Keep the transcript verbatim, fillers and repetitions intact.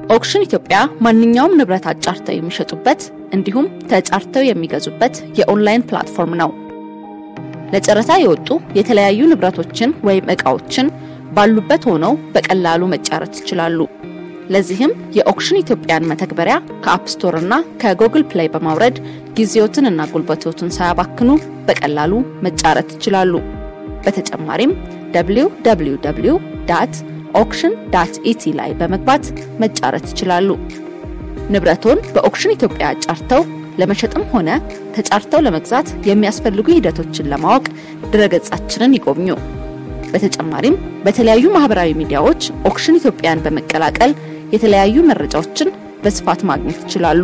ኦክሽን ኢትዮጵያ ማንኛውም ንብረት አጫርተው የሚሸጡበት እንዲሁም ተጫርተው የሚገዙበት የኦንላይን ፕላትፎርም ነው። ለጨረታ የወጡ የተለያዩ ንብረቶችን ወይም ዕቃዎችን ባሉበት ሆነው በቀላሉ መጫረት ይችላሉ። ለዚህም የኦክሽን ኢትዮጵያን መተግበሪያ ከአፕ ስቶር እና ከጉግል ፕሌይ በማውረድ ጊዜዎትንና ጉልበቶትን ሳያባክኑ በቀላሉ መጫረት ይችላሉ። በተጨማሪም ደብሊው ደብሊው ደብሊው ዶት ኦክሽን ዶት ኢቲ ላይ በመግባት መጫረት ይችላሉ። ንብረቶን በኦክሽን ኢትዮጵያ አጫርተው ለመሸጥም ሆነ ተጫርተው ለመግዛት የሚያስፈልጉ ሂደቶችን ለማወቅ ድረገጻችንን ይጎብኙ። በተጨማሪም በተለያዩ ማህበራዊ ሚዲያዎች ኦክሽን ኢትዮጵያን በመቀላቀል የተለያዩ መረጃዎችን በስፋት ማግኘት ይችላሉ።